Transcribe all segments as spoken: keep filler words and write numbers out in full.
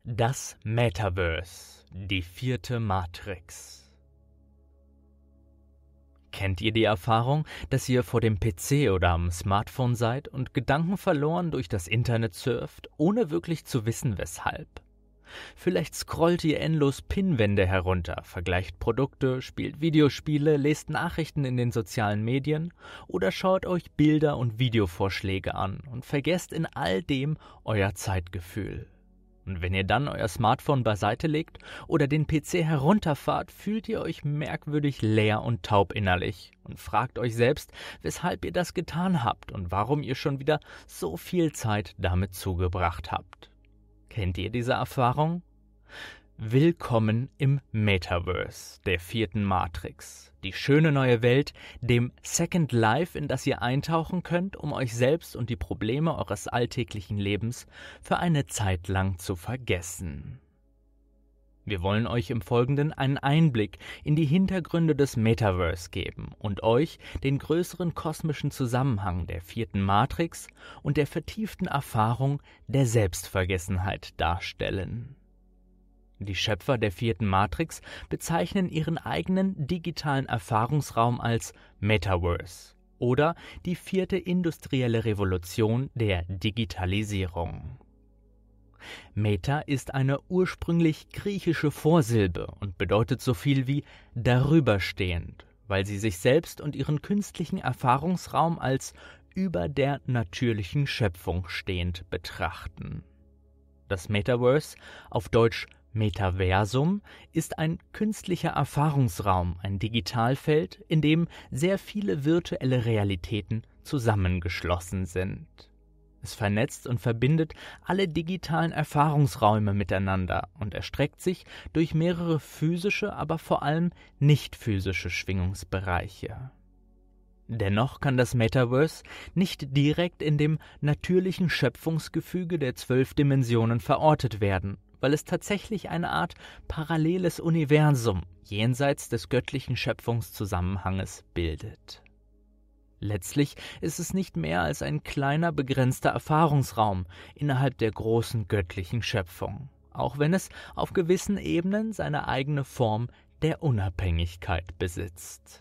Das Metaverse, die vierte Matrix. Kennt ihr die Erfahrung, dass ihr vor dem P C oder am Smartphone seid und gedankenverloren durch das Internet surft, ohne wirklich zu wissen, weshalb? Vielleicht scrollt ihr endlos Pinwände herunter, vergleicht Produkte, spielt Videospiele, lest Nachrichten in den sozialen Medien oder schaut euch Bilder und Videovorschläge an und vergesst in all dem euer Zeitgefühl. Und wenn ihr dann euer Smartphone beiseite legt oder den P C herunterfahrt, fühlt ihr euch merkwürdig leer und taub innerlich und fragt euch selbst, weshalb ihr das getan habt und warum ihr schon wieder so viel Zeit damit zugebracht habt. Kennt ihr diese Erfahrung? Willkommen im Metaverse, der vierten Matrix. Die schöne neue Welt, dem Second Life, in das ihr eintauchen könnt, um euch selbst und die Probleme eures alltäglichen Lebens für eine Zeit lang zu vergessen. Wir wollen euch im Folgenden einen Einblick in die Hintergründe des Metaverse geben und euch den größeren kosmischen Zusammenhang der vierten Matrix und der vertieften Erfahrung der Selbstvergessenheit darstellen. Die Schöpfer der vierten Matrix bezeichnen ihren eigenen digitalen Erfahrungsraum als Metaverse oder die vierte industrielle Revolution der Digitalisierung. Meta ist eine ursprünglich griechische Vorsilbe und bedeutet so viel wie darüberstehend, weil sie sich selbst und ihren künstlichen Erfahrungsraum als über der natürlichen Schöpfung stehend betrachten. Das Metaverse, auf Deutsch Metaversum, ist ein künstlicher Erfahrungsraum, ein Digitalfeld, in dem sehr viele virtuelle Realitäten zusammengeschlossen sind. Es vernetzt und verbindet alle digitalen Erfahrungsräume miteinander und erstreckt sich durch mehrere physische, aber vor allem nicht physische Schwingungsbereiche. Dennoch kann das Metaverse nicht direkt in dem natürlichen Schöpfungsgefüge der zwölf Dimensionen verortet werden, weil es tatsächlich eine Art paralleles Universum jenseits des göttlichen Schöpfungszusammenhanges bildet. Letztlich ist es nicht mehr als ein kleiner, begrenzter Erfahrungsraum innerhalb der großen göttlichen Schöpfung, auch wenn es auf gewissen Ebenen seine eigene Form der Unabhängigkeit besitzt.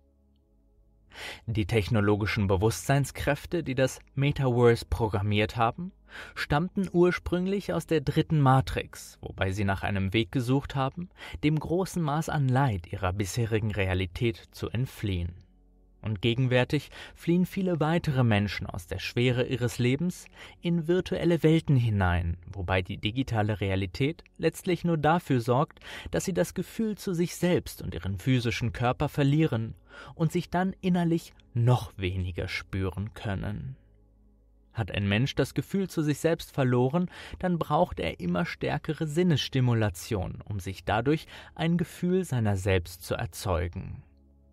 Die technologischen Bewusstseinskräfte, die das Metaverse programmiert haben, stammten ursprünglich aus der dritten Matrix, wobei sie nach einem Weg gesucht haben, dem großen Maß an Leid ihrer bisherigen Realität zu entfliehen. Und gegenwärtig fliehen viele weitere Menschen aus der Schwere ihres Lebens in virtuelle Welten hinein, wobei die digitale Realität letztlich nur dafür sorgt, dass sie das Gefühl zu sich selbst und ihren physischen Körper verlieren und sich dann innerlich noch weniger spüren können. Hat ein Mensch das Gefühl zu sich selbst verloren, dann braucht er immer stärkere Sinnesstimulation, um sich dadurch ein Gefühl seiner selbst zu erzeugen.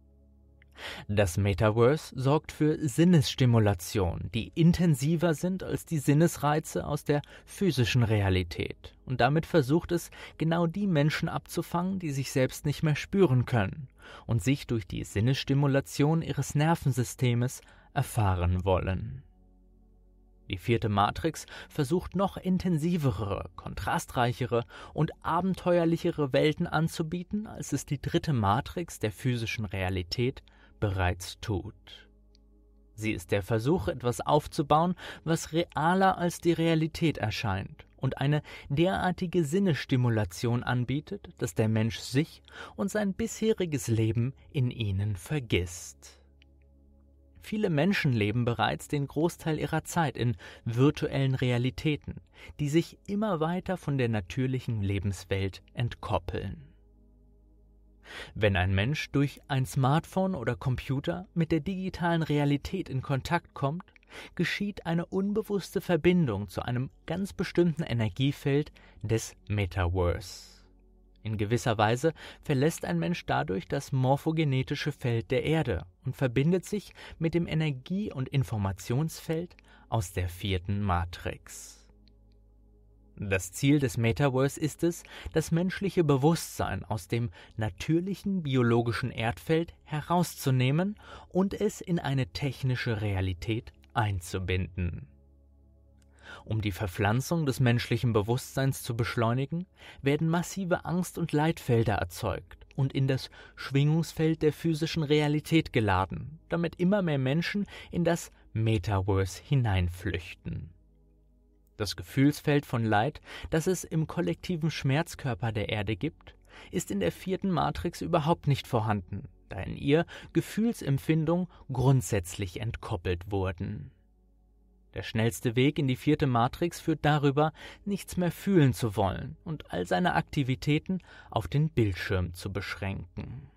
Das Metaverse sorgt für Sinnesstimulation, die intensiver sind als die Sinnesreize aus der physischen Realität. Und damit versucht es, genau die Menschen abzufangen, die sich selbst nicht mehr spüren können und sich durch die Sinnesstimulation ihres Nervensystems erfahren wollen. Die vierte Matrix versucht noch intensivere, kontrastreichere und abenteuerlichere Welten anzubieten, als es die dritte Matrix der physischen Realität bereits tut. Sie ist der Versuch, etwas aufzubauen, was realer als die Realität erscheint und eine derartige Sinnesstimulation anbietet, dass der Mensch sich und sein bisheriges Leben in ihnen vergisst. Viele Menschen leben bereits den Großteil ihrer Zeit in virtuellen Realitäten, die sich immer weiter von der natürlichen Lebenswelt entkoppeln. Wenn ein Mensch durch ein Smartphone oder Computer mit der digitalen Realität in Kontakt kommt, geschieht eine unbewusste Verbindung zu einem ganz bestimmten Energiefeld des Metaverse. In gewisser Weise verlässt ein Mensch dadurch das morphogenetische Feld der Erde und verbindet sich mit dem Energie- und Informationsfeld aus der vierten Matrix. Das Ziel des Metaverse ist es, das menschliche Bewusstsein aus dem natürlichen biologischen Erdfeld herauszunehmen und es in eine technische Realität einzubinden. Um die Verpflanzung des menschlichen Bewusstseins zu beschleunigen, werden massive Angst- und Leitfelder erzeugt und in das Schwingungsfeld der physischen Realität geladen, damit immer mehr Menschen in das Metaverse hineinflüchten. Das Gefühlsfeld von Leid, das es im kollektiven Schmerzkörper der Erde gibt, ist in der vierten Matrix überhaupt nicht vorhanden, da in ihr Gefühlsempfindungen grundsätzlich entkoppelt wurden. Der schnellste Weg in die vierte Matrix führt darüber, nichts mehr fühlen zu wollen und all seine Aktivitäten auf den Bildschirm zu beschränken.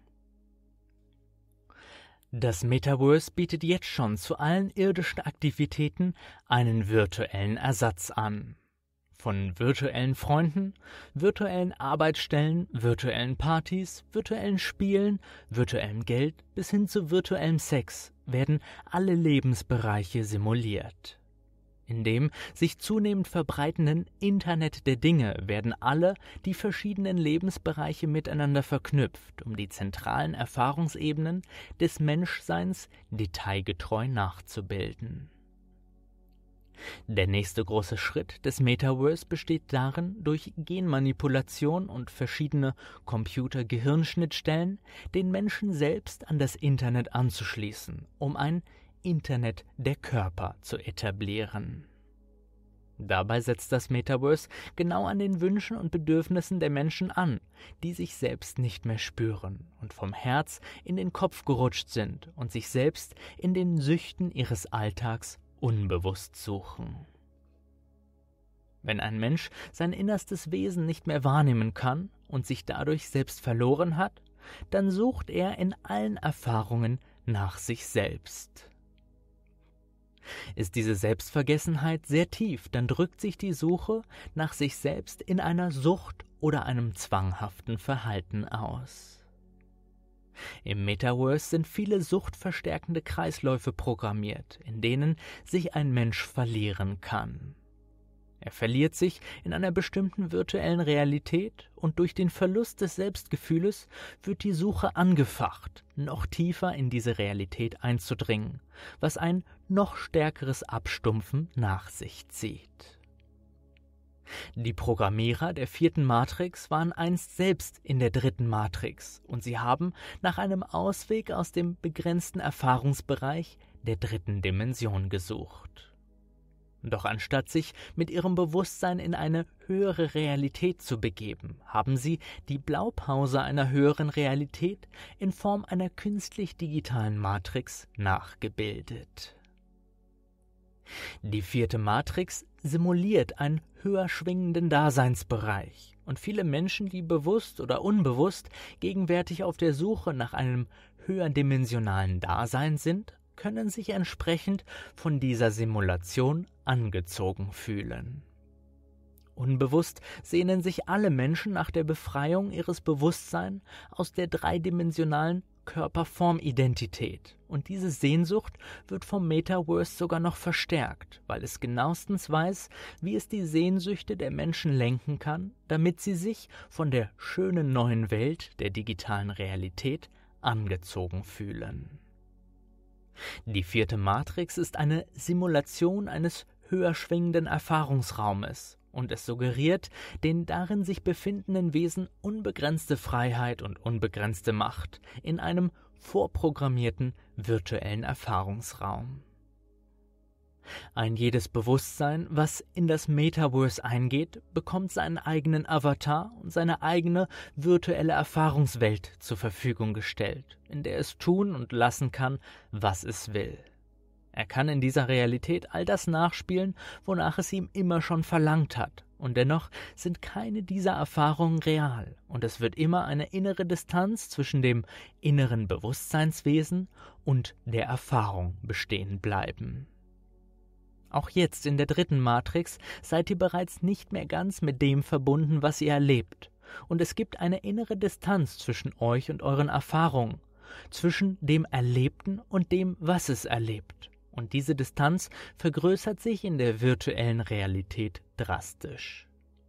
Das Metaverse bietet jetzt schon zu allen irdischen Aktivitäten einen virtuellen Ersatz an. Von virtuellen Freunden, virtuellen Arbeitsstellen, virtuellen Partys, virtuellen Spielen, virtuellem Geld bis hin zu virtuellem Sex werden alle Lebensbereiche simuliert. In dem sich zunehmend verbreitenden Internet der Dinge werden alle die verschiedenen Lebensbereiche miteinander verknüpft, um die zentralen Erfahrungsebenen des Menschseins detailgetreu nachzubilden. Der nächste große Schritt des Metaverse besteht darin, durch Genmanipulation und verschiedene Computer-Gehirnschnittstellen den Menschen selbst an das Internet anzuschließen, um ein Internet der Körper zu etablieren. Dabei setzt das Metaverse genau an den Wünschen und Bedürfnissen der Menschen an, die sich selbst nicht mehr spüren und vom Herz in den Kopf gerutscht sind und sich selbst in den Süchten ihres Alltags unbewusst suchen. Wenn ein Mensch sein innerstes Wesen nicht mehr wahrnehmen kann und sich dadurch selbst verloren hat, dann sucht er in allen Erfahrungen nach sich selbst. Ist diese Selbstvergessenheit sehr tief, dann drückt sich die Suche nach sich selbst in einer Sucht oder einem zwanghaften Verhalten aus. Im Metaverse sind viele suchtverstärkende Kreisläufe programmiert, in denen sich ein Mensch verlieren kann. Er verliert sich in einer bestimmten virtuellen Realität und durch den Verlust des Selbstgefühles wird die Suche angefacht, noch tiefer in diese Realität einzudringen, was ein noch stärkeres Abstumpfen nach sich zieht. Die Programmierer der vierten Matrix waren einst selbst in der dritten Matrix und sie haben nach einem Ausweg aus dem begrenzten Erfahrungsbereich der dritten Dimension gesucht. Doch anstatt sich mit ihrem Bewusstsein in eine höhere Realität zu begeben, haben sie die Blaupause einer höheren Realität in Form einer künstlich-digitalen Matrix nachgebildet. Die vierte Matrix simuliert einen höher schwingenden Daseinsbereich und viele Menschen, die bewusst oder unbewusst gegenwärtig auf der Suche nach einem höherdimensionalen Dasein sind, können sich entsprechend von dieser Simulation angezogen fühlen. Unbewusst sehnen sich alle Menschen nach der Befreiung ihres Bewusstseins aus der dreidimensionalen Körperformidentität. Und diese Sehnsucht wird vom Metaverse sogar noch verstärkt, weil es genauestens weiß, wie es die Sehnsüchte der Menschen lenken kann, damit sie sich von der schönen neuen Welt der digitalen Realität angezogen fühlen. Die vierte Matrix ist eine Simulation eines höher schwingenden Erfahrungsraumes und es suggeriert den darin sich befindenden Wesen unbegrenzte Freiheit und unbegrenzte Macht in einem vorprogrammierten virtuellen Erfahrungsraum. Ein jedes Bewusstsein, was in das Metaverse eingeht, bekommt seinen eigenen Avatar und seine eigene virtuelle Erfahrungswelt zur Verfügung gestellt, in der es tun und lassen kann, was es will. Er kann in dieser Realität all das nachspielen, wonach es ihm immer schon verlangt hat, und dennoch sind keine dieser Erfahrungen real, und es wird immer eine innere Distanz zwischen dem inneren Bewusstseinswesen und der Erfahrung bestehen bleiben. Auch jetzt in der dritten Matrix seid ihr bereits nicht mehr ganz mit dem verbunden, was ihr erlebt, und es gibt eine innere Distanz zwischen euch und euren Erfahrungen, zwischen dem Erlebten und dem, was es erlebt. Und diese Distanz vergrößert sich in der virtuellen Realität drastisch.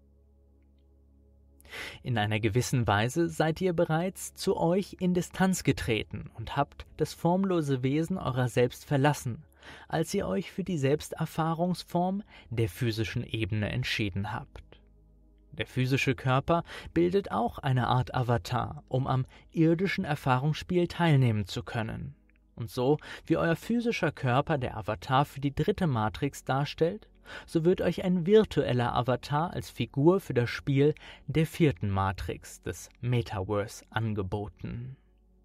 In einer gewissen Weise seid ihr bereits zu euch in Distanz getreten und habt das formlose Wesen eurer selbst verlassen, als ihr euch für die Selbsterfahrungsform der physischen Ebene entschieden habt. Der physische Körper bildet auch eine Art Avatar, um am irdischen Erfahrungsspiel teilnehmen zu können. Und so wie euer physischer Körper der Avatar für die dritte Matrix darstellt, so wird euch ein virtueller Avatar als Figur für das Spiel der vierten Matrix des Metaverse angeboten.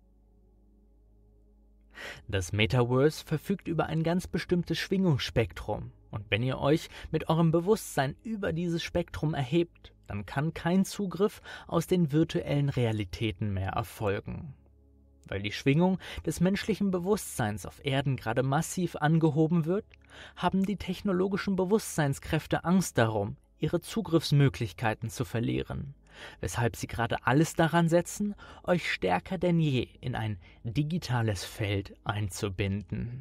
Das Metaverse verfügt über ein ganz bestimmtes Schwingungsspektrum, und wenn ihr euch mit eurem Bewusstsein über dieses Spektrum erhebt, dann kann kein Zugriff aus den virtuellen Realitäten mehr erfolgen. Weil die Schwingung des menschlichen Bewusstseins auf Erden gerade massiv angehoben wird, haben die technologischen Bewusstseinskräfte Angst darum, ihre Zugriffsmöglichkeiten zu verlieren, weshalb sie gerade alles daran setzen, euch stärker denn je in ein digitales Feld einzubinden.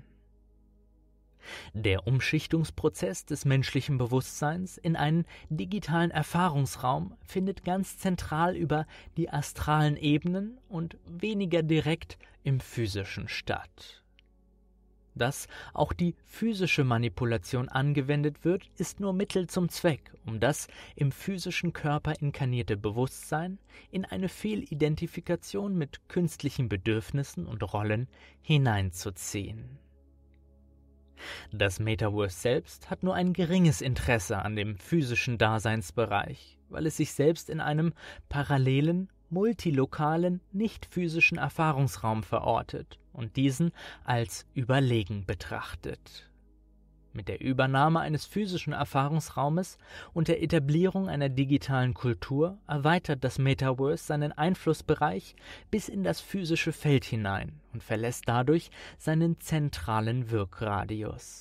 Der Umschichtungsprozess des menschlichen Bewusstseins in einen digitalen Erfahrungsraum findet ganz zentral über die astralen Ebenen und weniger direkt im physischen statt. Dass auch die physische Manipulation angewendet wird, ist nur Mittel zum Zweck, um das im physischen Körper inkarnierte Bewusstsein in eine Fehlidentifikation mit künstlichen Bedürfnissen und Rollen hineinzuziehen. Das Metaverse selbst hat nur ein geringes Interesse an dem physischen Daseinsbereich, weil es sich selbst in einem parallelen, multilokalen, nicht physischen Erfahrungsraum verortet und diesen als überlegen betrachtet. Mit der Übernahme eines physischen Erfahrungsraumes und der Etablierung einer digitalen Kultur erweitert das Metaverse seinen Einflussbereich bis in das physische Feld hinein und verlässt dadurch seinen zentralen Wirkradius.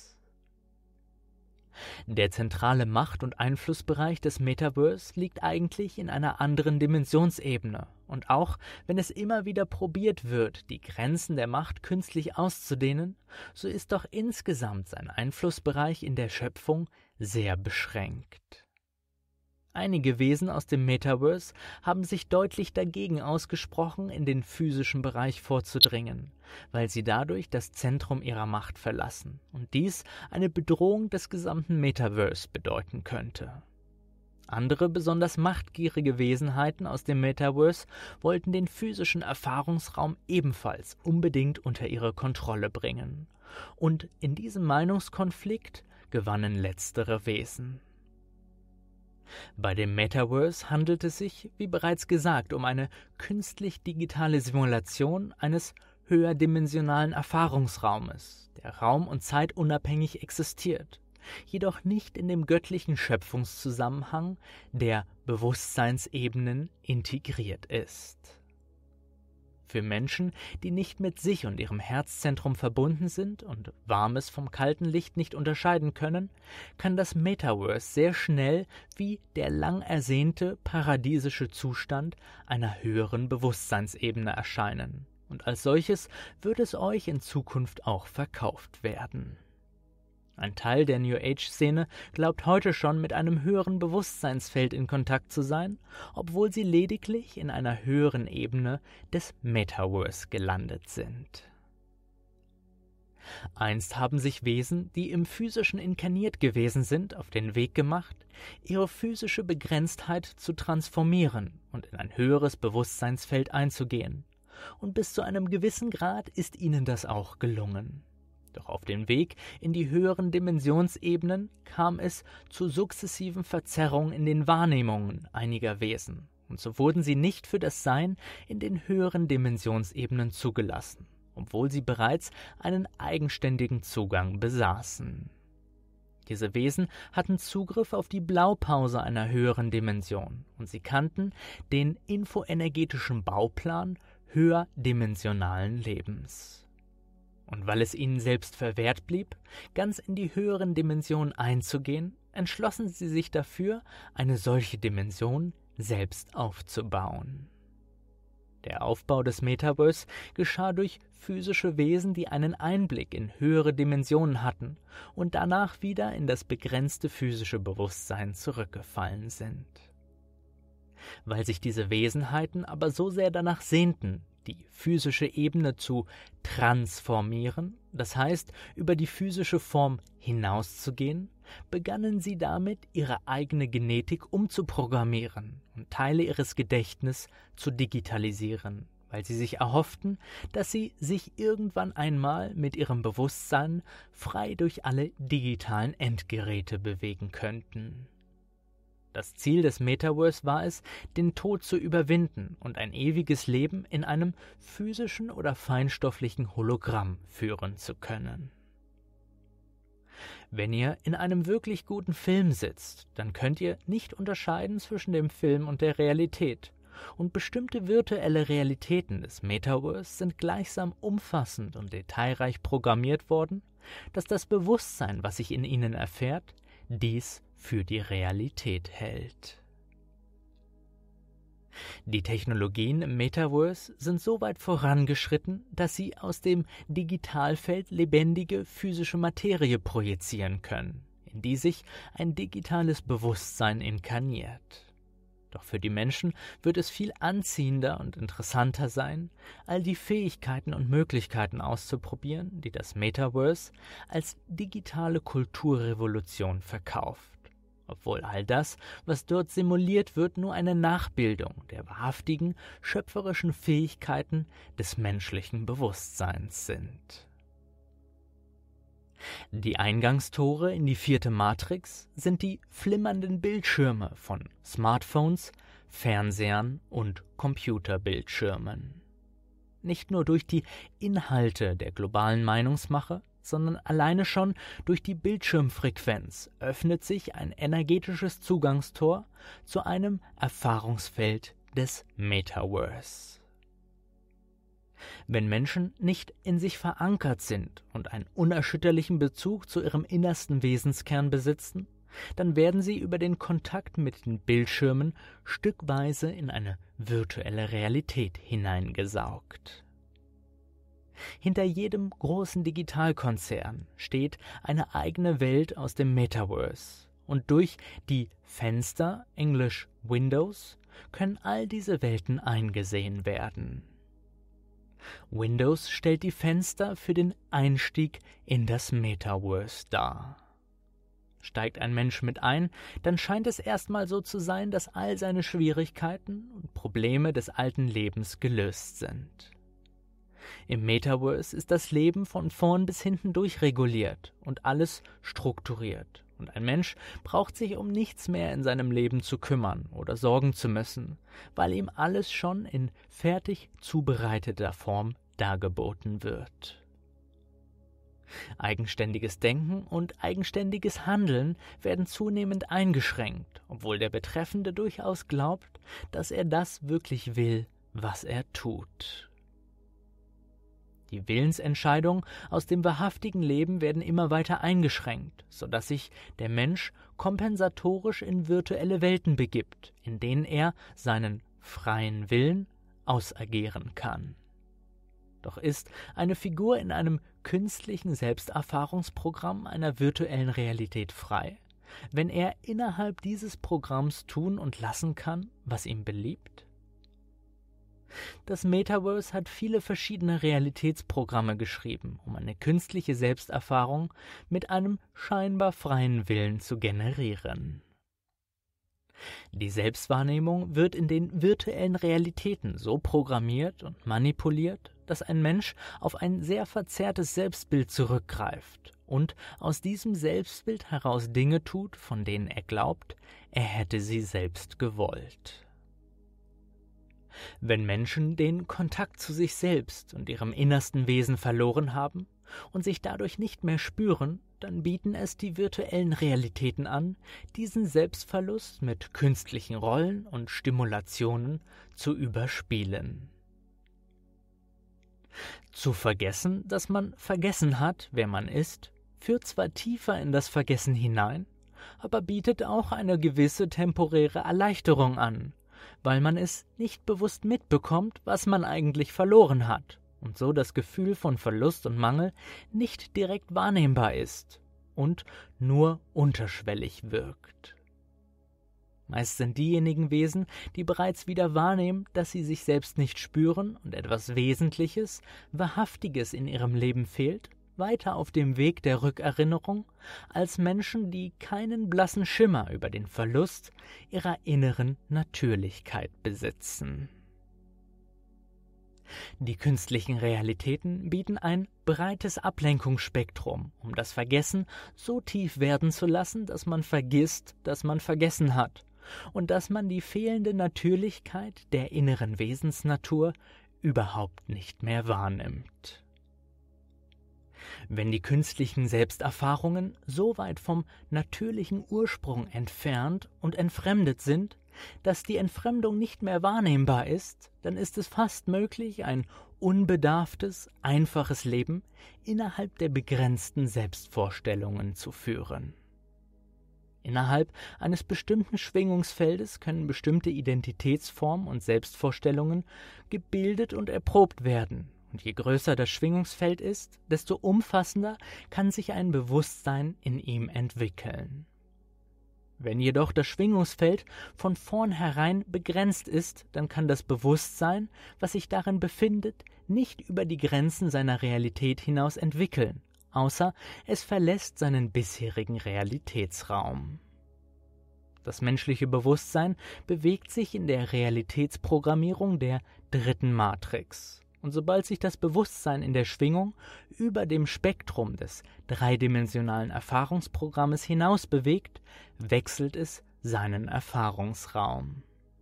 Der zentrale Macht- und Einflussbereich des Metaverse liegt eigentlich in einer anderen Dimensionsebene. Und auch wenn es immer wieder probiert wird, die Grenzen der Macht künstlich auszudehnen, so ist doch insgesamt sein Einflussbereich in der Schöpfung sehr beschränkt. Einige Wesen aus dem Metaverse haben sich deutlich dagegen ausgesprochen, in den physischen Bereich vorzudringen, weil sie dadurch das Zentrum ihrer Macht verlassen und dies eine Bedrohung des gesamten Metaverse bedeuten könnte. Andere, besonders machtgierige Wesenheiten aus dem Metaverse wollten den physischen Erfahrungsraum ebenfalls unbedingt unter ihre Kontrolle bringen. Und in diesem Meinungskonflikt gewannen letztere Wesen. Bei dem Metaverse handelt es sich, wie bereits gesagt, um eine künstlich-digitale Simulation eines höherdimensionalen Erfahrungsraumes, der raum- und zeitunabhängig existiert, jedoch nicht in dem göttlichen Schöpfungszusammenhang der Bewusstseinsebenen integriert ist. Für Menschen, die nicht mit sich und ihrem Herzzentrum verbunden sind und warmes vom kalten Licht nicht unterscheiden können, kann das Metaverse sehr schnell wie der lang ersehnte paradiesische Zustand einer höheren Bewusstseinsebene erscheinen. Und als solches wird es euch in Zukunft auch verkauft werden. Ein Teil der New-Age-Szene glaubt heute schon, mit einem höheren Bewusstseinsfeld in Kontakt zu sein, obwohl sie lediglich in einer höheren Ebene des Metaverse gelandet sind. Einst haben sich Wesen, die im Physischen inkarniert gewesen sind, auf den Weg gemacht, ihre physische Begrenztheit zu transformieren und in ein höheres Bewusstseinsfeld einzugehen. Und bis zu einem gewissen Grad ist ihnen das auch gelungen. Doch auf dem Weg in die höheren Dimensionsebenen kam es zu sukzessiven Verzerrungen in den Wahrnehmungen einiger Wesen, und so wurden sie nicht für das Sein in den höheren Dimensionsebenen zugelassen, obwohl sie bereits einen eigenständigen Zugang besaßen. Diese Wesen hatten Zugriff auf die Blaupause einer höheren Dimension, und sie kannten den infoenergetischen Bauplan höherdimensionalen Lebens. Und weil es ihnen selbst verwehrt blieb, ganz in die höheren Dimensionen einzugehen, entschlossen sie sich dafür, eine solche Dimension selbst aufzubauen. Der Aufbau des Metaverse geschah durch physische Wesen, die einen Einblick in höhere Dimensionen hatten und danach wieder in das begrenzte physische Bewusstsein zurückgefallen sind. Weil sich diese Wesenheiten aber so sehr danach sehnten, die physische Ebene zu transformieren, das heißt über die physische Form hinauszugehen, begannen sie damit, ihre eigene Genetik umzuprogrammieren und Teile ihres Gedächtnisses zu digitalisieren, weil sie sich erhofften, dass sie sich irgendwann einmal mit ihrem Bewusstsein frei durch alle digitalen Endgeräte bewegen könnten. Das Ziel des Metaverse war es, den Tod zu überwinden und ein ewiges Leben in einem physischen oder feinstofflichen Hologramm führen zu können. Wenn ihr in einem wirklich guten Film sitzt, dann könnt ihr nicht unterscheiden zwischen dem Film und der Realität. Und bestimmte virtuelle Realitäten des Metaverse sind gleichsam umfassend und detailreich programmiert worden, dass das Bewusstsein, was sich in ihnen erfährt, dies für die Realität hält. Die Technologien im Metaverse sind so weit vorangeschritten, dass sie aus dem Digitalfeld lebendige physische Materie projizieren können, in die sich ein digitales Bewusstsein inkarniert. Doch für die Menschen wird es viel anziehender und interessanter sein, all die Fähigkeiten und Möglichkeiten auszuprobieren, die das Metaverse als digitale Kulturrevolution verkauft. Obwohl all das, was dort simuliert wird, nur eine Nachbildung der wahrhaftigen, schöpferischen Fähigkeiten des menschlichen Bewusstseins sind. Die Eingangstore in die vierte Matrix sind die flimmernden Bildschirme von Smartphones, Fernsehern und Computerbildschirmen. Nicht nur durch die Inhalte der globalen Meinungsmache, sondern alleine schon durch die Bildschirmfrequenz öffnet sich ein energetisches Zugangstor zu einem Erfahrungsfeld des Metaverse. Wenn Menschen nicht in sich verankert sind und einen unerschütterlichen Bezug zu ihrem innersten Wesenskern besitzen, dann werden sie über den Kontakt mit den Bildschirmen stückweise in eine virtuelle Realität hineingesaugt. Hinter jedem großen Digitalkonzern steht eine eigene Welt aus dem Metaverse, und durch die Fenster, englisch Windows, können all diese Welten eingesehen werden. Windows stellt die Fenster für den Einstieg in das Metaverse dar. Steigt ein Mensch mit ein, dann scheint es erstmal so zu sein, dass all seine Schwierigkeiten und Probleme des alten Lebens gelöst sind. Im Metaverse ist das Leben von vorn bis hinten durchreguliert und alles strukturiert. Und ein Mensch braucht sich um nichts mehr in seinem Leben zu kümmern oder sorgen zu müssen, weil ihm alles schon in fertig zubereiteter Form dargeboten wird. Eigenständiges Denken und eigenständiges Handeln werden zunehmend eingeschränkt, obwohl der Betreffende durchaus glaubt, dass er das wirklich will, was er tut. Die Willensentscheidungen aus dem wahrhaftigen Leben werden immer weiter eingeschränkt, sodass sich der Mensch kompensatorisch in virtuelle Welten begibt, in denen er seinen freien Willen ausagieren kann. Doch ist eine Figur in einem künstlichen Selbsterfahrungsprogramm einer virtuellen Realität frei, wenn er innerhalb dieses Programms tun und lassen kann, was ihm beliebt? Das Metaverse hat viele verschiedene Realitätsprogramme geschrieben, um eine künstliche Selbsterfahrung mit einem scheinbar freien Willen zu generieren. Die Selbstwahrnehmung wird in den virtuellen Realitäten so programmiert und manipuliert, dass ein Mensch auf ein sehr verzerrtes Selbstbild zurückgreift und aus diesem Selbstbild heraus Dinge tut, von denen er glaubt, er hätte sie selbst gewollt. Wenn Menschen den Kontakt zu sich selbst und ihrem innersten Wesen verloren haben und sich dadurch nicht mehr spüren, dann bieten es die virtuellen Realitäten an, diesen Selbstverlust mit künstlichen Rollen und Stimulationen zu überspielen. Zu vergessen, dass man vergessen hat, wer man ist, führt zwar tiefer in das Vergessen hinein, aber bietet auch eine gewisse temporäre Erleichterung an, weil man es nicht bewusst mitbekommt, was man eigentlich verloren hat und so das Gefühl von Verlust und Mangel nicht direkt wahrnehmbar ist und nur unterschwellig wirkt. Meist sind diejenigen Wesen, die bereits wieder wahrnehmen, dass sie sich selbst nicht spüren und etwas Wesentliches, Wahrhaftiges in ihrem Leben fehlt, weiter auf dem Weg der Rückerinnerung als Menschen, die keinen blassen Schimmer über den Verlust ihrer inneren Natürlichkeit besitzen. Die künstlichen Realitäten bieten ein breites Ablenkungsspektrum, um das Vergessen so tief werden zu lassen, dass man vergisst, dass man vergessen hat und dass man die fehlende Natürlichkeit der inneren Wesensnatur überhaupt nicht mehr wahrnimmt. Wenn die künstlichen Selbsterfahrungen so weit vom natürlichen Ursprung entfernt und entfremdet sind, dass die Entfremdung nicht mehr wahrnehmbar ist, dann ist es fast möglich, ein unbedarftes, einfaches Leben innerhalb der begrenzten Selbstvorstellungen zu führen. Innerhalb eines bestimmten Schwingungsfeldes können bestimmte Identitätsformen und Selbstvorstellungen gebildet und erprobt werden. Und je größer das Schwingungsfeld ist, desto umfassender kann sich ein Bewusstsein in ihm entwickeln. Wenn jedoch das Schwingungsfeld von vornherein begrenzt ist, dann kann das Bewusstsein, was sich darin befindet, nicht über die Grenzen seiner Realität hinaus entwickeln, außer es verlässt seinen bisherigen Realitätsraum. Das menschliche Bewusstsein bewegt sich in der Realitätsprogrammierung der dritten Matrix. Und sobald sich das Bewusstsein in der Schwingung über dem Spektrum des dreidimensionalen Erfahrungsprogrammes hinaus bewegt, wechselt es seinen Erfahrungsraum.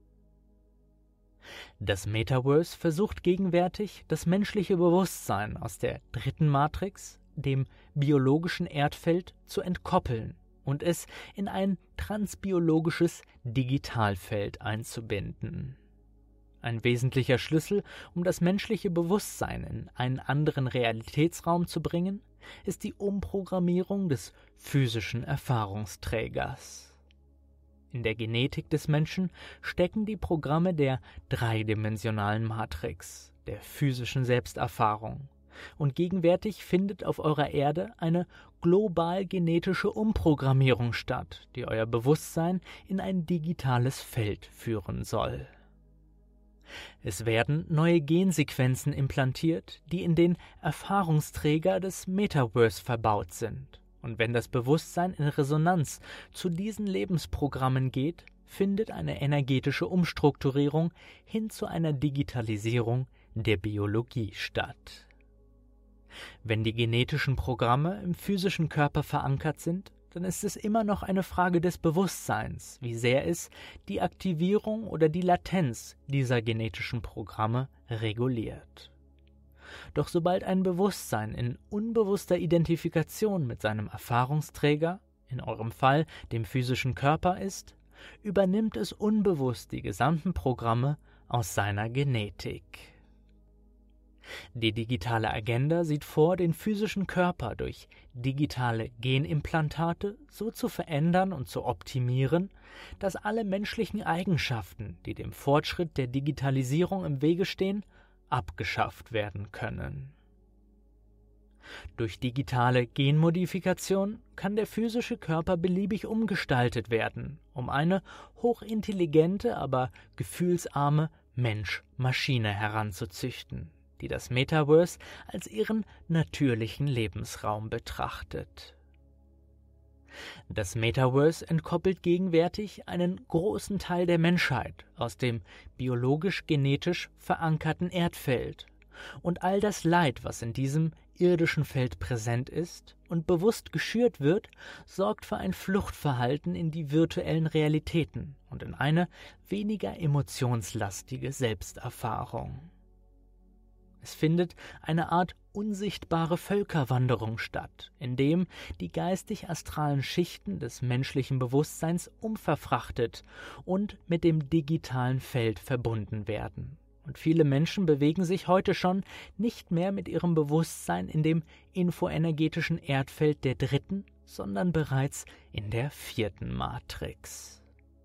Das Metaverse versucht gegenwärtig, das menschliche Bewusstsein aus der dritten Matrix, dem biologischen Erdfeld, zu entkoppeln und es in ein transbiologisches Digitalfeld einzubinden. Ein wesentlicher Schlüssel, um das menschliche Bewusstsein in einen anderen Realitätsraum zu bringen, ist die Umprogrammierung des physischen Erfahrungsträgers. In der Genetik des Menschen stecken die Programme der dreidimensionalen Matrix, der physischen Selbsterfahrung. Und gegenwärtig findet auf eurer Erde eine global genetische Umprogrammierung statt, die euer Bewusstsein in ein digitales Feld führen soll. Es werden neue Gensequenzen implantiert, die in den Erfahrungsträger des Metaverse verbaut sind. Und wenn das Bewusstsein in Resonanz zu diesen Lebensprogrammen geht, findet eine energetische Umstrukturierung hin zu einer Digitalisierung der Biologie statt. Wenn die genetischen Programme im physischen Körper verankert sind, dann ist es immer noch eine Frage des Bewusstseins, wie sehr es die Aktivierung oder die Latenz dieser genetischen Programme reguliert. Doch sobald ein Bewusstsein in unbewusster Identifikation mit seinem Erfahrungsträger, in eurem Fall dem physischen Körper, ist, übernimmt es unbewusst die gesamten Programme aus seiner Genetik. Die digitale Agenda sieht vor, den physischen Körper durch digitale Genimplantate so zu verändern und zu optimieren, dass alle menschlichen Eigenschaften, die dem Fortschritt der Digitalisierung im Wege stehen, abgeschafft werden können. Durch digitale Genmodifikation kann der physische Körper beliebig umgestaltet werden, um eine hochintelligente, aber gefühlsarme Mensch-Maschine heranzuzüchten, die das Metaverse als ihren natürlichen Lebensraum betrachtet. Das Metaverse entkoppelt gegenwärtig einen großen Teil der Menschheit aus dem biologisch-genetisch verankerten Erdfeld, und all das Leid, was in diesem irdischen Feld präsent ist und bewusst geschürt wird, sorgt für ein Fluchtverhalten in die virtuellen Realitäten und in eine weniger emotionslastige Selbsterfahrung. Es findet eine Art unsichtbare Völkerwanderung statt, in dem die geistig-astralen Schichten des menschlichen Bewusstseins umverfrachtet und mit dem digitalen Feld verbunden werden. Und viele Menschen bewegen sich heute schon nicht mehr mit ihrem Bewusstsein in dem infoenergetischen Erdfeld der dritten, sondern bereits in der vierten Matrix.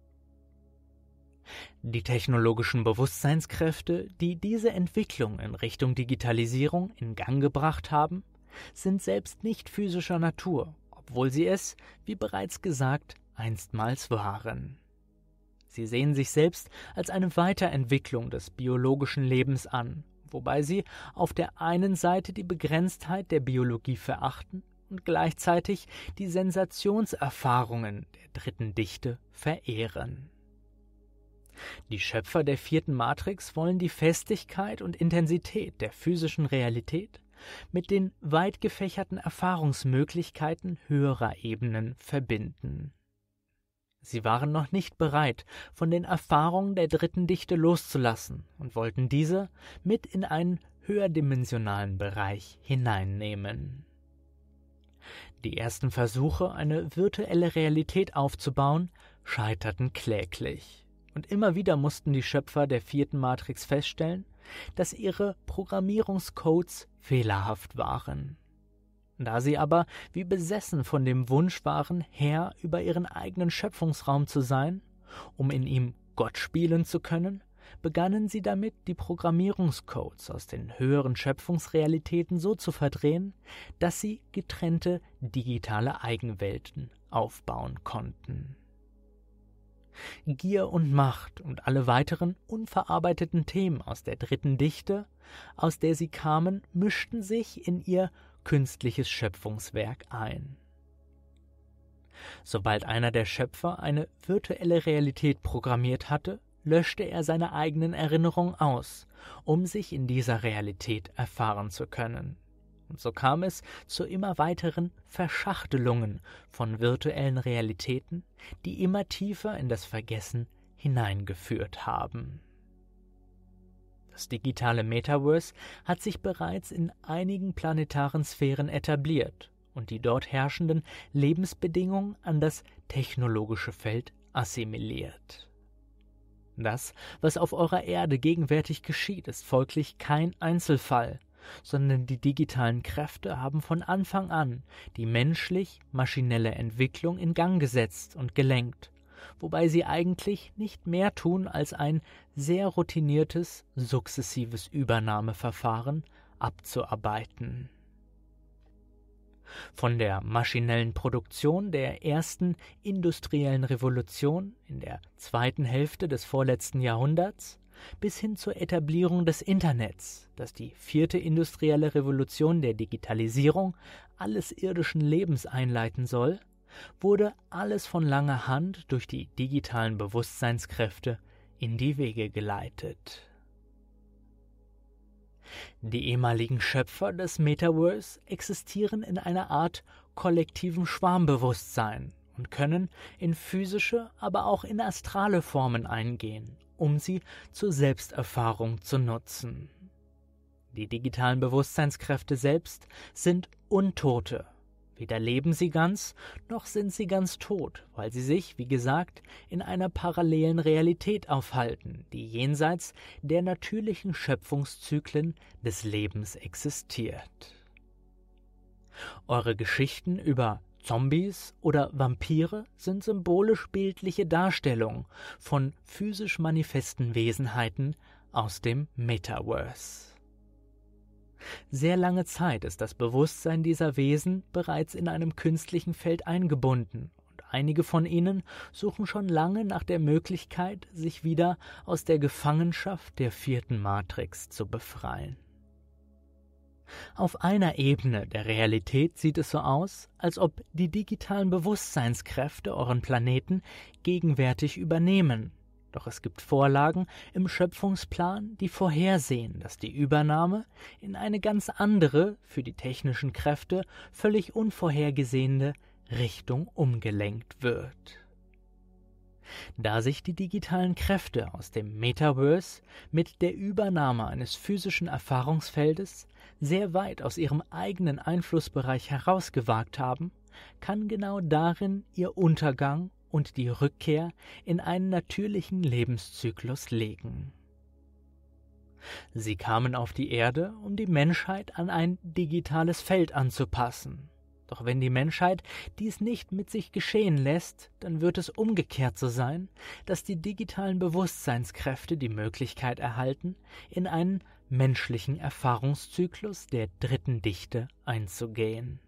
Die technologischen Bewusstseinskräfte, die diese Entwicklung in Richtung Digitalisierung in Gang gebracht haben, sind selbst nicht physischer Natur, obwohl sie es, wie bereits gesagt, einstmals waren. Sie sehen sich selbst als eine Weiterentwicklung des biologischen Lebens an, wobei sie auf der einen Seite die Begrenztheit der Biologie verachten und gleichzeitig die Sensationserfahrungen der dritten Dichte verehren. Die Schöpfer der vierten Matrix wollen die Festigkeit und Intensität der physischen Realität mit den weit gefächerten Erfahrungsmöglichkeiten höherer Ebenen verbinden. Sie waren noch nicht bereit, von den Erfahrungen der dritten Dichte loszulassen und wollten diese mit in einen höherdimensionalen Bereich hineinnehmen. Die ersten Versuche, eine virtuelle Realität aufzubauen, scheiterten kläglich. Und immer wieder mussten die Schöpfer der vierten Matrix feststellen, dass ihre Programmierungscodes fehlerhaft waren. Da sie aber wie besessen von dem Wunsch waren, Herr über ihren eigenen Schöpfungsraum zu sein, um in ihm Gott spielen zu können, begannen sie damit, die Programmierungscodes aus den höheren Schöpfungsrealitäten so zu verdrehen, dass sie getrennte digitale Eigenwelten aufbauen konnten. Gier und Macht und alle weiteren unverarbeiteten Themen aus der dritten Dichte, aus der sie kamen, mischten sich in ihr künstliches Schöpfungswerk ein. Sobald einer der Schöpfer eine virtuelle Realität programmiert hatte, löschte er seine eigenen Erinnerungen aus, um sich in dieser Realität erfahren zu können. Und so kam es zu immer weiteren Verschachtelungen von virtuellen Realitäten, die immer tiefer in das Vergessen hineingeführt haben. Das digitale Metaverse hat sich bereits in einigen planetaren Sphären etabliert und die dort herrschenden Lebensbedingungen an das technologische Feld assimiliert. Das, was auf eurer Erde gegenwärtig geschieht, ist folglich kein Einzelfall, sondern die digitalen Kräfte haben von Anfang an die menschlich-maschinelle Entwicklung in Gang gesetzt und gelenkt, wobei sie eigentlich nicht mehr tun, als ein sehr routiniertes, sukzessives Übernahmeverfahren abzuarbeiten. Von der maschinellen Produktion der ersten industriellen Revolution in der zweiten Hälfte des vorletzten Jahrhunderts bis hin zur Etablierung des Internets, das die vierte industrielle Revolution der Digitalisierung alles irdischen Lebens einleiten soll, wurde alles von langer Hand durch die digitalen Bewusstseinskräfte in die Wege geleitet. Die ehemaligen Schöpfer des Metaverse existieren in einer Art kollektiven Schwarmbewusstsein und können in physische, aber auch in astrale Formen eingehen, um sie zur Selbsterfahrung zu nutzen. Die digitalen Bewusstseinskräfte selbst sind Untote. Weder leben sie ganz, noch sind sie ganz tot, weil sie sich, wie gesagt, in einer parallelen Realität aufhalten, die jenseits der natürlichen Schöpfungszyklen des Lebens existiert. Eure Geschichten über Zombies oder Vampire sind symbolisch-bildliche Darstellungen von physisch manifesten Wesenheiten aus dem Metaverse. Sehr lange Zeit ist das Bewusstsein dieser Wesen bereits in einem künstlichen Feld eingebunden und einige von ihnen suchen schon lange nach der Möglichkeit, sich wieder aus der Gefangenschaft der vierten Matrix zu befreien. Auf einer Ebene der Realität sieht es so aus, als ob die digitalen Bewusstseinskräfte euren Planeten gegenwärtig übernehmen. Doch es gibt Vorlagen im Schöpfungsplan, die vorhersehen, dass die Übernahme in eine ganz andere, für die technischen Kräfte völlig unvorhergesehene Richtung umgelenkt wird. Da sich die digitalen Kräfte aus dem Metaverse mit der Übernahme eines physischen Erfahrungsfeldes sehr weit aus ihrem eigenen Einflussbereich herausgewagt haben, kann genau darin ihr Untergang und die Rückkehr in einen natürlichen Lebenszyklus liegen. Sie kamen auf die Erde, um die Menschheit an ein digitales Feld anzupassen. Doch wenn die Menschheit dies nicht mit sich geschehen lässt, dann wird es umgekehrt so sein, dass die digitalen Bewusstseinskräfte die Möglichkeit erhalten, in einen menschlichen Erfahrungszyklus der dritten Dichte einzugehen.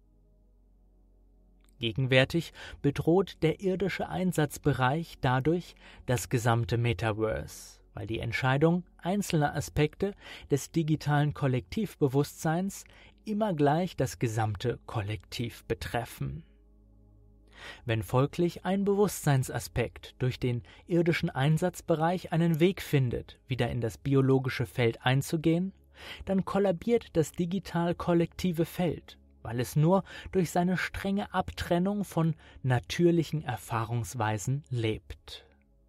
Gegenwärtig bedroht der irdische Einsatzbereich dadurch das gesamte Metaverse, weil die Entscheidung einzelner Aspekte des digitalen Kollektivbewusstseins immer gleich das gesamte Kollektiv betreffen. Wenn folglich ein Bewusstseinsaspekt durch den irdischen Einsatzbereich einen Weg findet, wieder in das biologische Feld einzugehen, dann kollabiert das digital-kollektive Feld, weil es nur durch seine strenge Abtrennung von natürlichen Erfahrungsweisen lebt.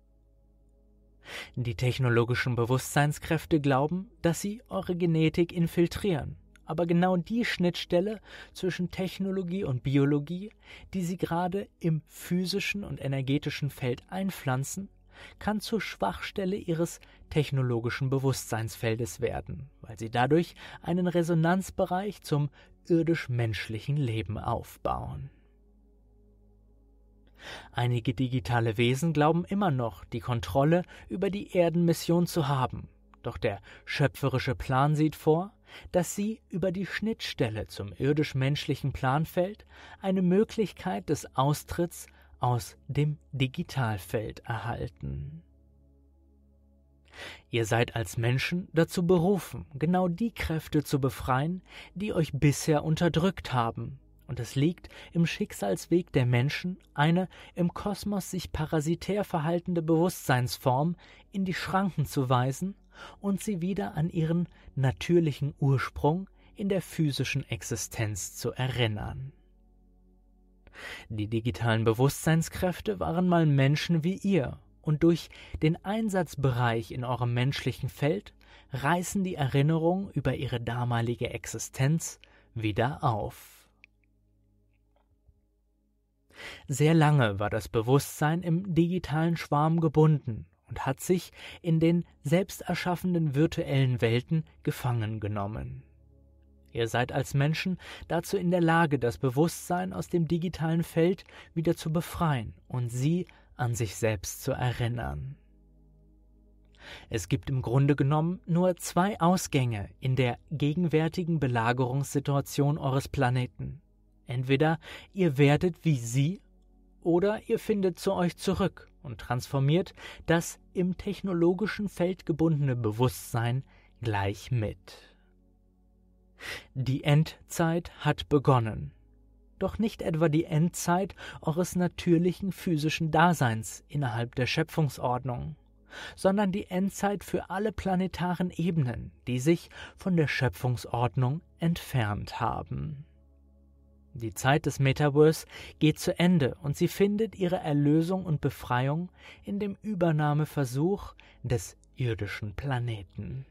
Die technologischen Bewusstseinskräfte glauben, dass sie eure Genetik infiltrieren, aber genau die Schnittstelle zwischen Technologie und Biologie, die sie gerade im physischen und energetischen Feld einpflanzen, kann zur Schwachstelle ihres technologischen Bewusstseinsfeldes werden, weil sie dadurch einen Resonanzbereich zum irdisch-menschlichen Leben aufbauen. Einige digitale Wesen glauben immer noch, die Kontrolle über die Erdenmission zu haben, doch der schöpferische Plan sieht vor, dass sie über die Schnittstelle zum irdisch-menschlichen Planfeld eine Möglichkeit des Austritts aus dem Digitalfeld erhalten. Ihr seid als Menschen dazu berufen, genau die Kräfte zu befreien, die euch bisher unterdrückt haben, und es liegt im Schicksalsweg der Menschen, eine im Kosmos sich parasitär verhaltende Bewusstseinsform in die Schranken zu weisen und sie wieder an ihren natürlichen Ursprung in der physischen Existenz zu erinnern. Die digitalen Bewusstseinskräfte waren mal Menschen wie ihr, und durch den Einsatzbereich in eurem menschlichen Feld reißen die Erinnerungen über ihre damalige Existenz wieder auf. Sehr lange war das Bewusstsein im digitalen Schwarm gebunden und hat sich in den selbst erschaffenden virtuellen Welten gefangen genommen. Ihr seid als Menschen dazu in der Lage, das Bewusstsein aus dem digitalen Feld wieder zu befreien und sie an sich selbst zu erinnern. Es gibt im Grunde genommen nur zwei Ausgänge in der gegenwärtigen Belagerungssituation eures Planeten. Entweder ihr werdet wie sie oder ihr findet zu euch zurück und transformiert das im technologischen Feld gebundene Bewusstsein gleich mit. Die Endzeit hat begonnen. Doch nicht etwa die Endzeit eures natürlichen physischen Daseins innerhalb der Schöpfungsordnung, sondern die Endzeit für alle planetaren Ebenen, die sich von der Schöpfungsordnung entfernt haben. Die Zeit des Metaverse geht zu Ende und sie findet ihre Erlösung und Befreiung in dem Übernahmeversuch des irdischen Planeten.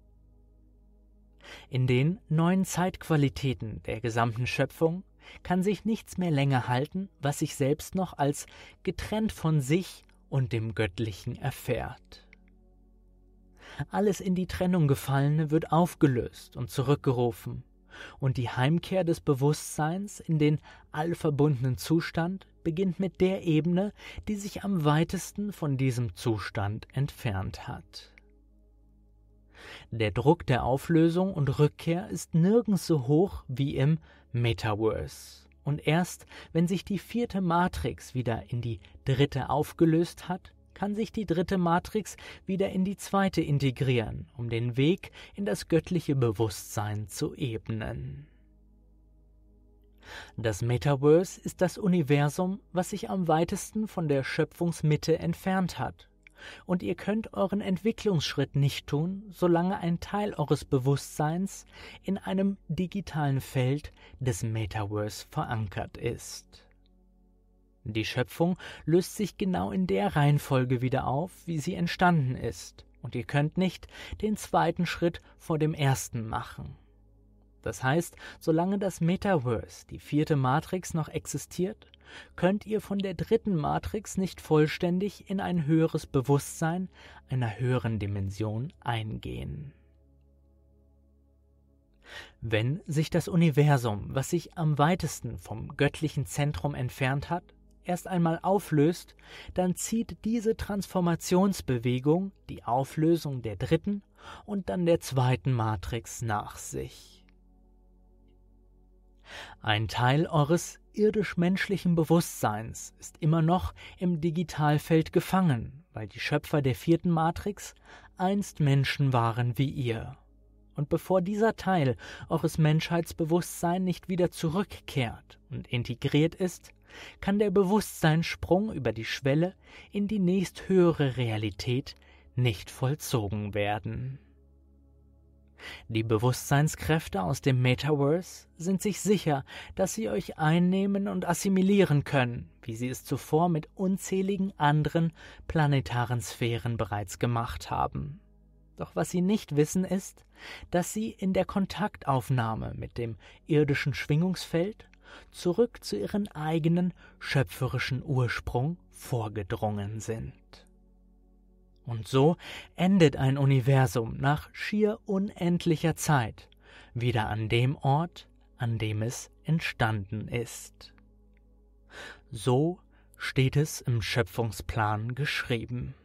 In den neuen Zeitqualitäten der gesamten Schöpfung kann sich nichts mehr länger halten, was sich selbst noch als getrennt von sich und dem Göttlichen erfährt. Alles in die Trennung Gefallene wird aufgelöst und zurückgerufen, und die Heimkehr des Bewusstseins in den allverbundenen Zustand beginnt mit der Ebene, die sich am weitesten von diesem Zustand entfernt hat. Der Druck der Auflösung und Rückkehr ist nirgends so hoch wie im Metaverse. Und erst wenn sich die vierte Matrix wieder in die dritte aufgelöst hat, kann sich die dritte Matrix wieder in die zweite integrieren, um den Weg in das göttliche Bewusstsein zu ebnen. Das Metaverse ist das Universum, was sich am weitesten von der Schöpfungsmitte entfernt hat. Und ihr könnt euren Entwicklungsschritt nicht tun, solange ein Teil eures Bewusstseins in einem digitalen Feld des Metaverse verankert ist. Die Schöpfung löst sich genau in der Reihenfolge wieder auf, wie sie entstanden ist, und ihr könnt nicht den zweiten Schritt vor dem ersten machen. Das heißt, solange das Metaverse, die vierte Matrix, noch existiert, könnt ihr von der dritten Matrix nicht vollständig in ein höheres Bewusstsein einer höheren Dimension eingehen. Wenn sich das Universum, was sich am weitesten vom göttlichen Zentrum entfernt hat, erst einmal auflöst, dann zieht diese Transformationsbewegung die Auflösung der dritten und dann der zweiten Matrix nach sich. Ein Teil eures irdisch-menschlichen Bewusstseins ist immer noch im Digitalfeld gefangen, weil die Schöpfer der vierten Matrix einst Menschen waren wie ihr. Und bevor dieser Teil eures Menschheitsbewusstseins nicht wieder zurückkehrt und integriert ist, kann der Bewusstseinssprung über die Schwelle in die nächsthöhere Realität nicht vollzogen werden. Die Bewusstseinskräfte aus dem Metaverse sind sich sicher, dass sie euch einnehmen und assimilieren können, wie sie es zuvor mit unzähligen anderen planetaren Sphären bereits gemacht haben. Doch was sie nicht wissen ist, dass sie in der Kontaktaufnahme mit dem irdischen Schwingungsfeld zurück zu ihrem eigenen schöpferischen Ursprung vorgedrungen sind. Und so endet ein Universum nach schier unendlicher Zeit wieder an dem Ort, an dem es entstanden ist. So steht es im Schöpfungsplan geschrieben.